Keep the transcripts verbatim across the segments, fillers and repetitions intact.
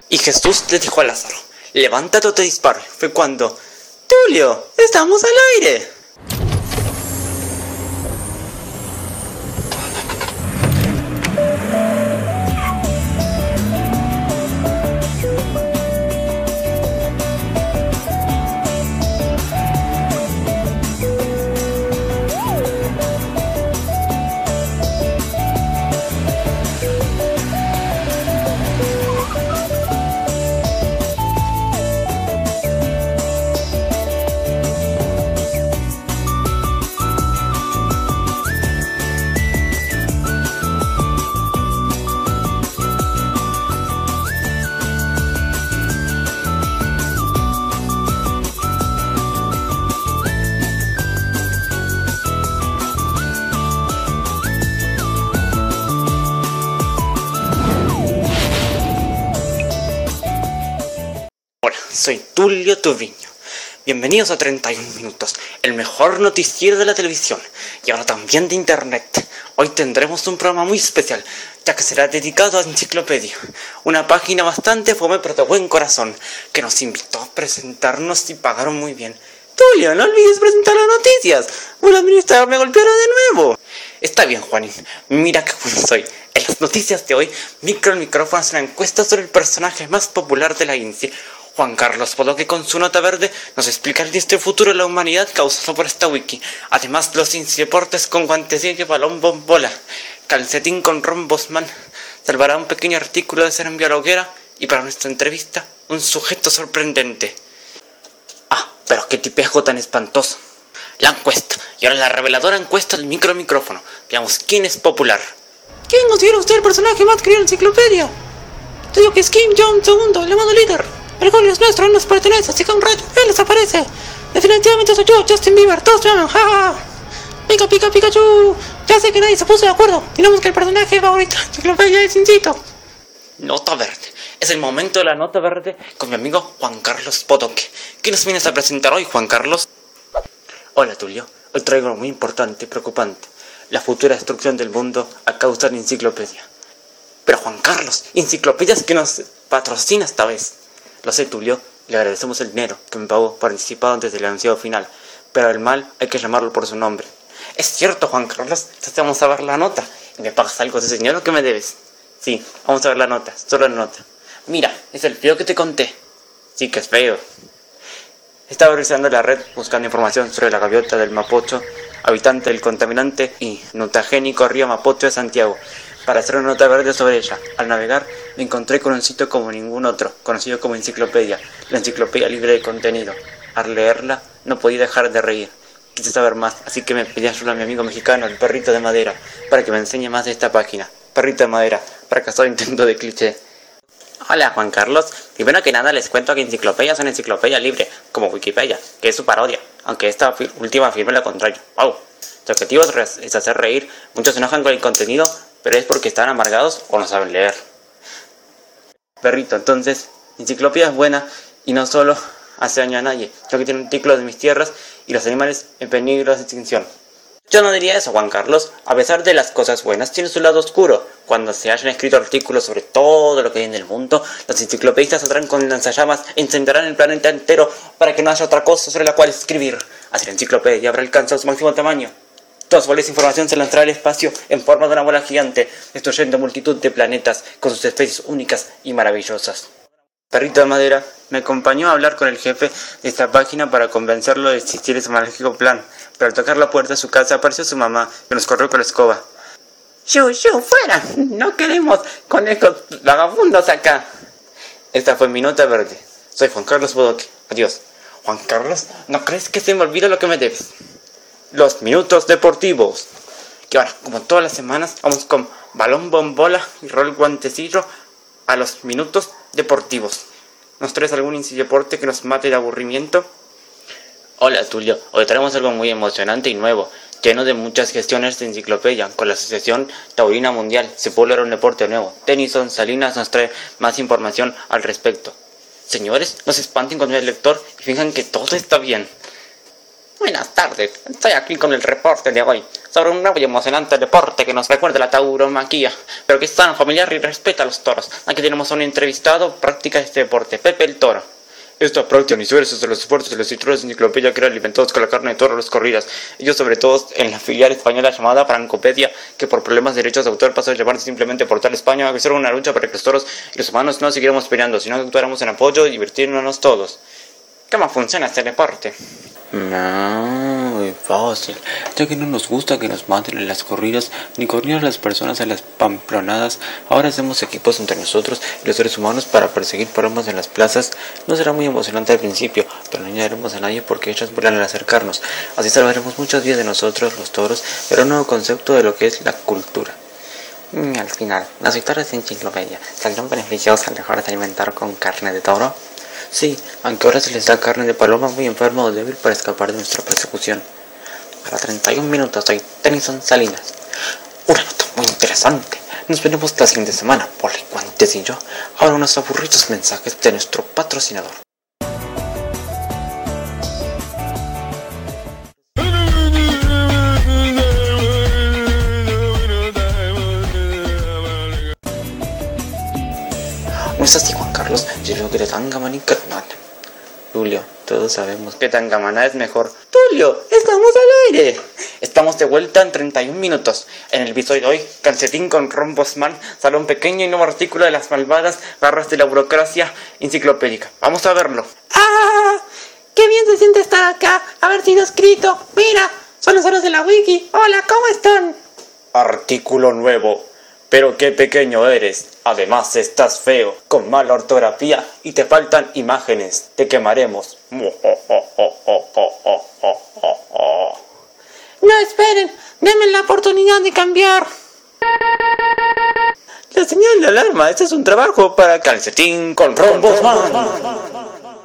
Y Jesús le dijo a Lázaro: levántate o te disparo. Fue cuando: Tulio, estamos al aire. Soy Tulio Tuviño. Bienvenidos a treinta y un minutos, el mejor noticiero de la televisión y ahora también de internet. Hoy tendremos un programa muy especial, ya que será dedicado a Enciclopedia, una página bastante fome pero de buen corazón, que nos invitó a presentarnos y pagaron muy bien. Tulio, no olvides presentar las noticias, un administrador me golpearon de nuevo. Está bien, Juanín, mira qué bueno soy. En las noticias de hoy, Micro el Micrófono hace una encuesta sobre el personaje más popular de la I N S S. Juan Carlos Bodoque, con su nota verde, nos explica el triste futuro de la humanidad causado por esta wiki. Además, los deportes con guantecillo, balón, bombola, calcetín con rombosman, salvará un pequeño artículo de ser enviado a la hoguera. Y para nuestra entrevista, un sujeto sorprendente. Ah, pero qué tipejo tan espantoso. La encuesta, y ahora la reveladora encuesta del Micro Micrófono. Veamos quién es popular. ¿Quién considera usted el personaje más querido en la enciclopedia? Te digo que es Kim Jong segundo, el llamado líder. El gol es nuestro, no nos pertenece, así que un rayo, él desaparece. Definitivamente soy yo, Justin Bieber, todos me aman, jaja. Pica, pica, Pikachu. Ya sé que nadie se puso de acuerdo. Digamos que el personaje favorito de la enciclopedia es Incito. Nota verde. Es el momento de la nota verde con mi amigo Juan Carlos Bodoque. ¿Qué nos vienes a presentar hoy, Juan Carlos? Hola, Tulio. Hoy traigo algo muy importante y preocupante. La futura destrucción del mundo a causa de la enciclopedia. Pero Juan Carlos, enciclopedias que nos patrocina esta vez. Lo sé, Tulio, le agradecemos el dinero que me pagó por anticipado antes del anunciado final, pero el mal hay que llamarlo por su nombre. Es cierto, Juan Carlos, entonces vamos a ver la nota. ¿Y me pagas algo de ese dinero que me debes? Sí, vamos a ver la nota, solo la nota. Mira, es el feo que te conté. Sí que es feo. Estaba revisando la red buscando información sobre la gaviota del Mapocho, habitante del contaminante y mutagénico río Mapocho de Santiago, para hacer una nota verde sobre ella. Al navegar me encontré con un sitio como ningún otro, conocido como Enciclopedia, la enciclopedia libre de contenido. Al leerla no podía dejar de reír. Quise saber más, así que me pedí ayuda a mi amigo mexicano, el Perrito de Madera, para que me enseñe más de esta página. Perrito de Madera, fracasado intento de cliché. Hola, Juan Carlos. Primero que nada les cuento que Enciclopedia es una enciclopedia libre, como Wikipedia, que es su parodia, aunque esta fi- última afirma lo contrario. ¡Wow! Su objetivo es, re- es hacer reír. Muchos se enojan con el contenido, pero es porque están amargados o no saben leer. Perrito, entonces, Enciclopedia es buena y no solo hace daño a nadie, sino que tiene un título de mis tierras y los animales en peligro de extinción. Yo no diría eso, Juan Carlos. A pesar de las cosas buenas, tiene su lado oscuro. Cuando se hayan escrito artículos sobre todo lo que hay en el mundo, los enciclopedistas saldrán con lanzallamas e incendiarán el planeta entero para que no haya otra cosa sobre la cual escribir. Así la enciclopedia habrá alcanzado su máximo tamaño. Toda su valiosa información se lanzará al espacio en forma de una bola gigante, destruyendo multitud de planetas con sus especies únicas y maravillosas. Perrito de Madera me acompañó a hablar con el jefe de esta página para convencerlo de existir ese mágico plan, pero al tocar la puerta de su casa apareció su mamá, que nos corrió con la escoba. ¡Shu, shu, fuera! ¡No queremos conejos vagabundos acá! Esta fue mi nota verde. Soy Juan Carlos Bodoque. Adiós. Juan Carlos, ¿no crees que se me olvida lo que me debes? Los minutos deportivos. Y ahora, como todas las semanas, vamos con balón, bombola y rol guantecillo a los minutos deportivos. ¿Nos traes algún deporte que nos mate de aburrimiento? Hola, Tulio. Hoy traemos algo muy emocionante y nuevo, lleno de muchas gestiones de enciclopedia. Con la Asociación Taurina Mundial se puede lograr un deporte nuevo. Tennyson Salinas nos trae más información al respecto. Señores, no se espanten con el lector y fijan que todo está bien. Buenas tardes, estoy aquí con el reporte de hoy sobre un nuevo y emocionante deporte que nos recuerda la tauromaquia, pero que es tan familiar y respeta a los toros. Aquí tenemos a un entrevistado que practica este deporte, Pepe el Toro. Esta práctica inició gracias a los esfuerzos de los escritores de enciclopedia que eran alimentados con la carne de toro a las corridas, ellos sobre todo en la filial española llamada Francopedia, que por problemas de derechos de autor pasó a llamarse simplemente Portal España, que hicieron una lucha para que los toros y los humanos no siguiéramos peleando, sino que actuáramos en apoyo y divirtiéndonos todos. ¿Cómo funciona este deporte? No, muy fácil, ya que no nos gusta que nos maten en las corridas ni correr a las personas en las pamplonadas. Ahora hacemos equipos entre nosotros y los seres humanos para perseguir palomas en las plazas. No será muy emocionante al principio, pero no añadiremos a nadie porque ellas vuelan al acercarnos. Así salvaremos muchas vidas de nosotros, los toros, pero un nuevo concepto de lo que es la cultura. Y al final, ¿los escritores de enciclopedia saldrán beneficiados al dejar de alimentar con carne de toro? Sí, aunque ahora se les da carne de paloma muy enferma o débil para escapar de nuestra persecución. Para treinta y un minutos soy Tennyson Salinas. Una nota muy interesante. Nos veremos la siguiente semana, Policuantes y yo, ahora unos aburridos mensajes de nuestro patrocinador. No es así, Juan Carlos. Yo creo que de Tangamana y Carnal. Julio, todos sabemos que Tangamana es mejor. Tulio, estamos al aire. Estamos de vuelta en treinta y un minutos. En el episodio de hoy, Calcetín con Ron Bosman sale un pequeño y nuevo artículo de las malvadas garras de la burocracia enciclopédica. Vamos a verlo. ¡Ah! ¡Qué bien se siente estar acá! Haber sido escrito. Mira, son los héroes de la wiki. Hola, ¿cómo están? Artículo nuevo. Pero qué pequeño eres, además estás feo, con mala ortografía y te faltan imágenes, te quemaremos. No esperen, denme la oportunidad de cambiar. La señal de alarma, este es un trabajo para Calcetín con Ron Bosman.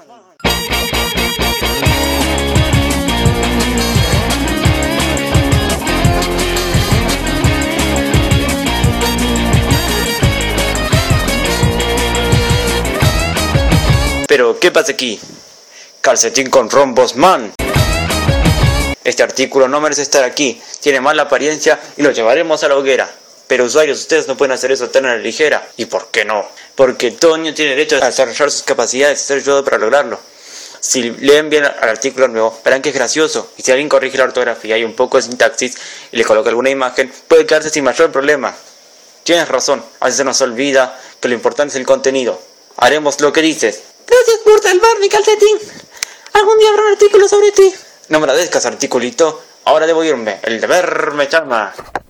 Pero, ¿qué pasa aquí? Calcetín con Ron Bosman. Este artículo no merece estar aquí, tiene mala apariencia y lo llevaremos a la hoguera. Pero usuarios, ustedes no pueden hacer eso tan a la ligera. ¿Y por qué no? Porque Toño tiene derecho a desarrollar sus capacidades y ser ayudado para lograrlo. Si leen bien al artículo nuevo, verán que es gracioso. Y si alguien corrige la ortografía y un poco de sintaxis y le coloca alguna imagen, puede quedarse sin mayor problema. Tienes razón, a veces se nos olvida que lo importante es el contenido. Haremos lo que dices. Gracias por salvarme, Calcetín. Algún día habrá un artículo sobre ti. No me agradezcas, articulito. Ahora debo irme. El deber me llama.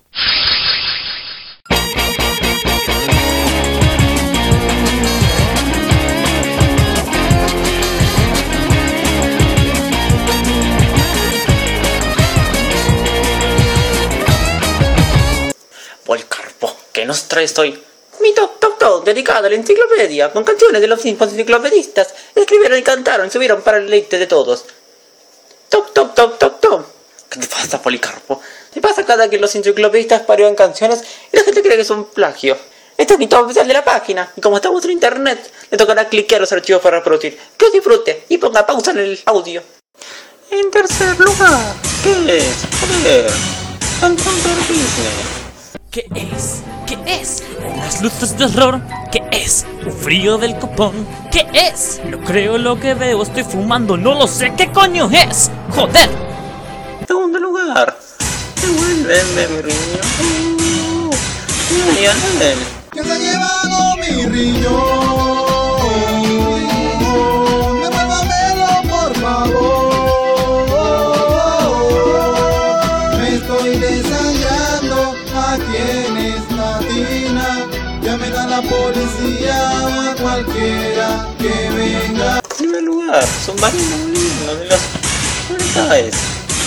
Policarpo, ¿qué nos traes hoy? Mi Top Top Top, dedicado a la enciclopedia, con canciones de los enciclopedistas, escribieron y cantaron y subieron para el deleite de todos. Top Top Top Top Top. ¿Qué te pasa, Policarpo? ¿Qué pasa cada que los enciclopedistas parean canciones y la gente cree que es un plagio? Este es mi top oficial de la página, y como estamos en internet, le tocará cliquear los archivos para reproducir. Que os disfrute y ponga pausa en el audio. En tercer lugar, ¿qué es? A ver, Encounter Business. ¿Qué es? ¿Qué es? Las luces de horror. ¿Qué es? El frío del copón. ¿Qué es? No creo lo que veo, estoy fumando, no lo sé. ¿Qué coño es? ¡Joder! Segundo lugar. Devuélveme mi riñón. Lionel. Que se ha llevado mi riñón. Devuélvamelo, por favor. Me estoy desangrando aquí en esta tina. Llamen a la policía o a cualquiera que venga. En primer lugar, son varios molinos de las unidades.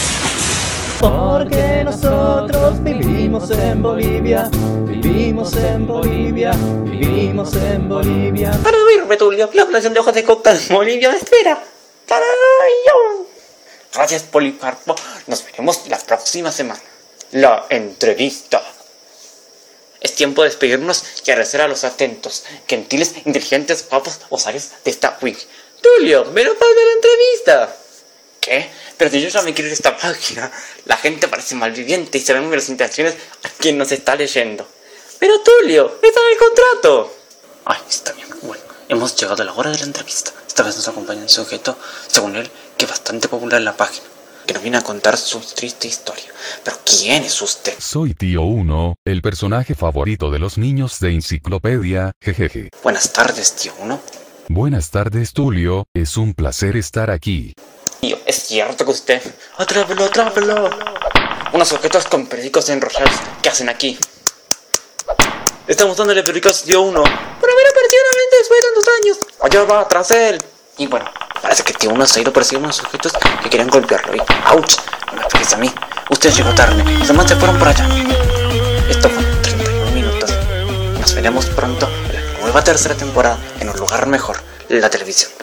Porque nosotros vivimos en Bolivia, vivimos en Bolivia, vivimos en Bolivia. Para oírme, Tulio, la población de hojas de coca en Bolivia me espera. ¡Carayo! Gracias, Policarpo. Nos veremos la próxima semana. La entrevista. Es tiempo de despedirnos y agradecer a los atentos, gentiles, inteligentes, guapos usuarios de esta wiki. Tulio, me lo falta la entrevista. ¿Qué? Pero si yo ya me quiero ir a esta página, la gente parece malviviente y se ven las intenciones a quien nos está leyendo. Pero Tulio, está en el contrato. Ay, está bien, bueno, hemos llegado a la hora de la entrevista. Esta vez nos acompaña un sujeto, según él, que es bastante popular en la página, que nos viene a contar su triste historia. Pero ¿quién es usted? Soy Tío Uno, el personaje favorito de los niños de Enciclopedia, jejeje. Buenas tardes, Tío Uno. Buenas tardes, Tulio, es un placer estar aquí. Tío, ¿es cierto que usted? ¡Atrápelo, atrápelo! Unos objetos con periódicos enrollados. ¿Qué hacen aquí? Estamos dándole periódicos Tío Uno por haber aparecido nuevamente después de tantos años. Allá va, tras él. Y bueno, parece que Tío Uno se ha ido persiguiendo unos sujetos que querían golpearlo. Y ¡auch! No me fijes a mí. Usted llegó tarde. Los demás se fueron por allá. Esto fue treinta y uno minutos. Nos veremos pronto en la nueva tercera temporada en un lugar mejor, la televisión.